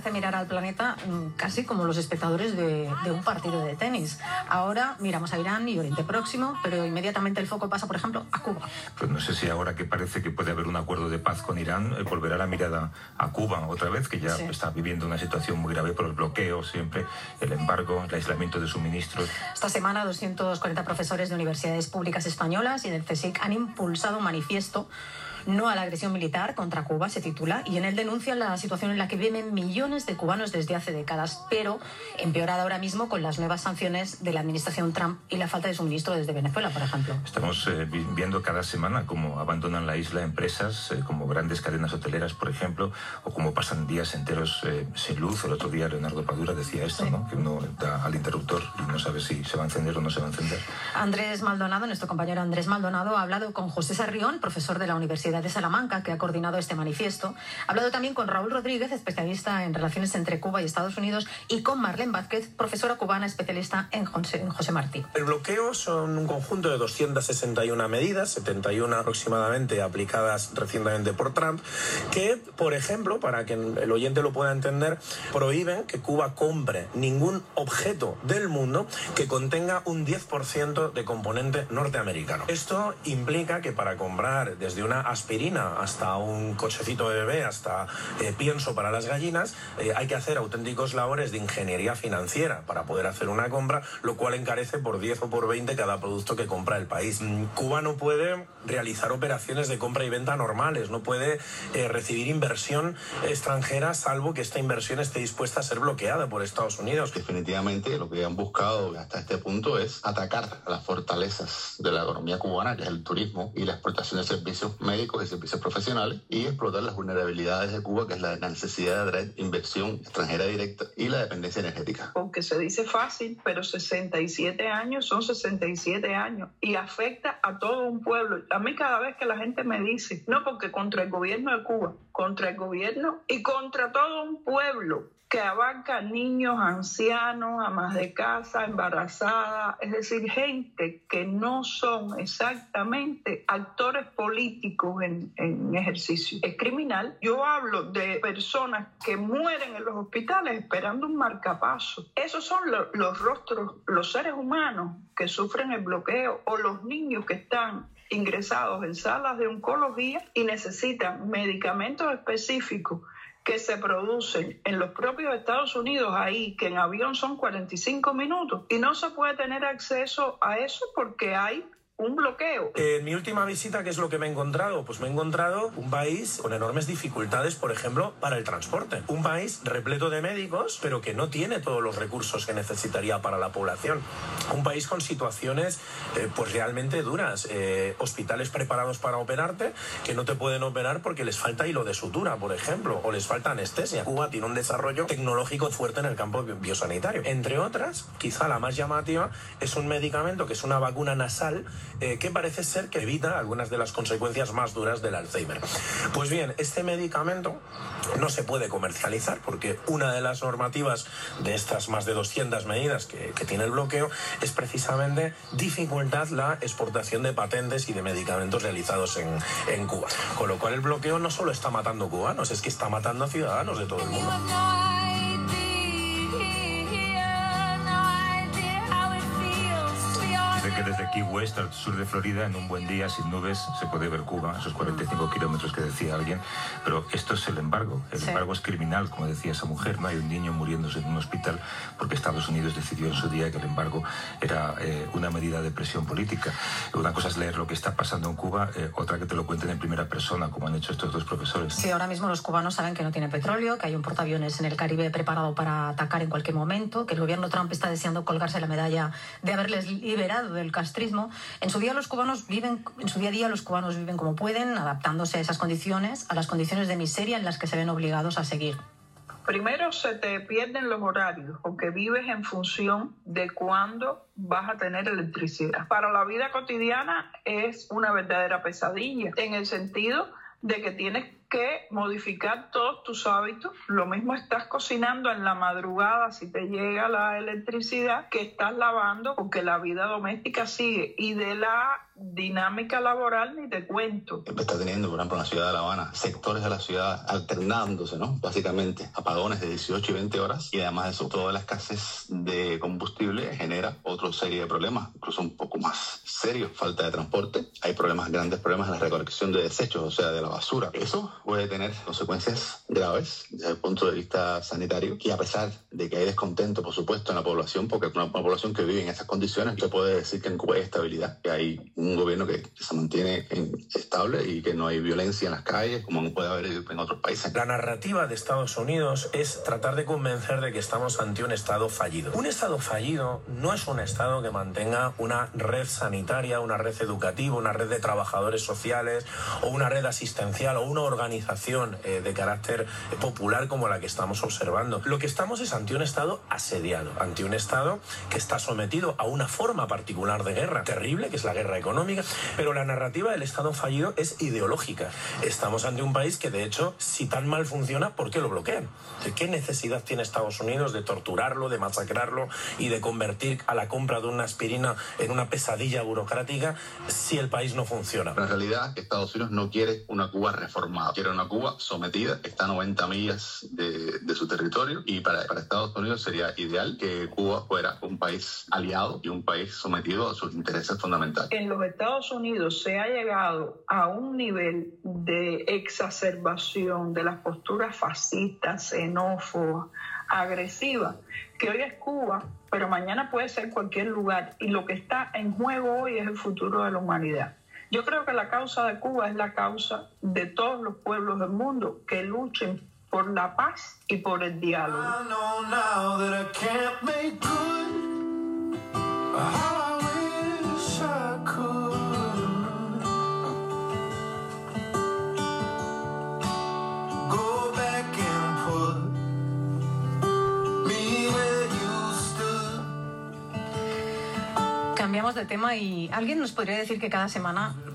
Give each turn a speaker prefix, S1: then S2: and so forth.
S1: hace mirar al planeta casi como los espectadores de un partido de tenis. Ahora miramos a Irán y Oriente Próximo, pero inmediatamente el foco pasa, por ejemplo, a Cuba.
S2: Pues no sé si ahora que parece que puede haber un acuerdo de paz con Irán, volverá la mirada a Cuba otra vez, que ya está viviendo una situación muy grave por el bloqueo, siempre el embargo, el aislamiento de suministros.
S1: Esta semana 240 profesores de universidades públicas españolas y del CSIC han impulsado un manifiesto No a la agresión militar contra Cuba, se titula, y en él denuncian la situación en la que viven millones de cubanos desde hace décadas, pero empeorada ahora mismo con las nuevas sanciones de la administración Trump y la falta de suministro desde Venezuela, por ejemplo.
S2: Estamos viendo cada semana cómo abandonan la isla empresas como grandes cadenas hoteleras, por ejemplo, o cómo pasan días enteros sin luz. El otro día Leonardo Padura decía esto, ¿no? Que uno da al interruptor y no sabe si se va a encender o no se va a encender.
S1: Andrés Maldonado, nuestro compañero Andrés Maldonado, ha hablado con José Sarrión, profesor de la Universidad de Salamanca, que ha coordinado este manifiesto. Ha hablado también con Raúl Rodríguez, especialista en relaciones entre Cuba y Estados Unidos, y con Marlene Vázquez, profesora cubana especialista en José Martí.
S3: El bloqueo son un conjunto de 261 medidas, 71 aproximadamente aplicadas recientemente por Trump, que, por ejemplo, para que el oyente lo pueda entender, prohíben que Cuba compre ningún objeto del mundo que contenga un 10% de componente norteamericano. Esto implica que para comprar desde una aspirina hasta un cochecito de bebé, hasta pienso para las gallinas, hay que hacer auténticos labores de ingeniería financiera para poder hacer una compra, lo cual encarece por 10 o por 20 cada producto que compra el país. Cuba no puede realizar operaciones de compra y venta normales, no puede recibir inversión extranjera, salvo que esta inversión esté dispuesta a ser bloqueada por Estados Unidos.
S4: Definitivamente lo que han buscado hasta este punto es atacar a las fortalezas de la economía cubana, que es el turismo y la exportación de servicios médicos y servicios profesionales, y explotar las vulnerabilidades de Cuba, que es la necesidad de atraer inversión extranjera directa y la dependencia energética.
S5: Aunque se dice fácil, pero 67 años son 67 años y afecta a todo un pueblo. A mí cada vez que la gente me dice, no, porque contra el gobierno de Cuba, contra el gobierno y contra todo un pueblo que abarca niños, ancianos, amas de casa, embarazadas, es decir, gente que no son exactamente actores políticos en ejercicio. Es criminal. Yo hablo de personas que mueren en los hospitales esperando un marcapaso. Esos son los rostros, los seres humanos que sufren el bloqueo, o los niños que están ingresados en salas de oncología y necesitan medicamentos específicos que se producen en los propios Estados Unidos, ahí, que en avión son 45 minutos, y no se puede tener acceso a eso porque hay un bloqueo.
S3: En mi última visita, ¿qué es lo que me he encontrado? Pues me he encontrado un país con enormes dificultades, por ejemplo, para el transporte. Un país repleto de médicos, pero que no tiene todos los recursos que necesitaría para la población. Un país con situaciones pues realmente duras. Hospitales preparados para operarte, que no te pueden operar porque les falta hilo de sutura, por ejemplo, o les falta anestesia. Cuba tiene un desarrollo tecnológico fuerte en el campo biosanitario. Entre otras, quizá la más llamativa, es un medicamento que es una vacuna nasal que parece ser que evita algunas de las consecuencias más duras del Alzheimer. Pues bien, este medicamento no se puede comercializar porque una de las normativas de estas más de 200 medidas que tiene el bloqueo es precisamente dificultar la exportación de patentes y de medicamentos realizados en Cuba. Con lo cual el bloqueo no solo está matando cubanos, es que está matando a ciudadanos de todo el mundo.
S2: Que desde Key West al sur de Florida, en un buen día sin nubes, se puede ver Cuba, esos 45 kilómetros que decía alguien, pero esto es el embargo. El embargo es criminal, como decía esa mujer, no hay un niño muriéndose en un hospital porque Estados Unidos decidió en su día que el embargo era una medida de presión política. Una cosa es leer lo que está pasando en Cuba, otra que te lo cuenten en primera persona, como han hecho estos dos profesores.
S1: Sí, ahora mismo los cubanos saben que no tiene petróleo, que hay un portaaviones en el Caribe preparado para atacar en cualquier momento, que el gobierno Trump está deseando colgarse la medalla de haberles liberado del castrismo. En su día a día los cubanos viven como pueden, adaptándose a esas condiciones, a las condiciones de miseria en las que se ven obligados a seguir.
S5: Primero se te pierden los horarios, porque vives en función de cuándo vas a tener electricidad. Para la vida cotidiana es una verdadera pesadilla, en el sentido de que tienes que modificar todos tus hábitos. Lo mismo estás cocinando en la madrugada si te llega la electricidad, que estás lavando, porque la vida doméstica sigue. Y de la dinámica laboral ni te cuento.
S4: Está teniendo, por ejemplo, en la ciudad de La Habana, sectores de la ciudad alternándose, ¿no? Básicamente, apagones de 18 y 20 horas, y además de eso, toda la escasez de combustible genera otra serie de problemas, incluso un poco más serios, falta de transporte, hay grandes problemas en la recolección de desechos, o sea, de la basura. Eso puede tener consecuencias graves desde el punto de vista sanitario, y a pesar de que hay descontento, por supuesto, en la población, porque una población que vive en esas condiciones, se puede decir que en Cuba hay estabilidad, que hay un gobierno que se mantiene estable y que no hay violencia en las calles como puede haber en otros países.
S3: La narrativa de Estados Unidos es tratar de convencer de que estamos ante un Estado fallido. Un Estado fallido no es un Estado que mantenga una red sanitaria, una red educativa, una red de trabajadores sociales o una red asistencial o una organización de carácter popular como la que estamos observando. Lo que estamos es ante un Estado asediado, ante un Estado que está sometido a una forma particular de guerra terrible, que es la guerra económica, pero la narrativa del Estado fallido es ideológica. Estamos ante un país que, de hecho, si tan mal funciona, ¿por qué lo bloquean? ¿Qué necesidad tiene Estados Unidos de torturarlo, de masacrarlo y de convertir a la compra de una aspirina en una pesadilla burocrática si el país no funciona?
S4: Pero en realidad, Estados Unidos no quiere una Cuba reformada, quiere una Cuba sometida, está a 90 millas de su territorio, y para Estados Unidos sería ideal que Cuba fuera un país aliado y un país sometido a sus intereses fundamentales.
S5: En los Estados Unidos se ha llegado a un nivel de exacerbación de las posturas fascistas, xenófobas, agresivas, que hoy es Cuba, pero mañana puede ser cualquier lugar, y lo que está en juego hoy es el futuro de la humanidad. Yo creo que la causa de Cuba es la causa de todos los pueblos del mundo que luchen por la paz y por el diálogo.
S1: Cambiamos de tema y alguien nos podría decir que cada semana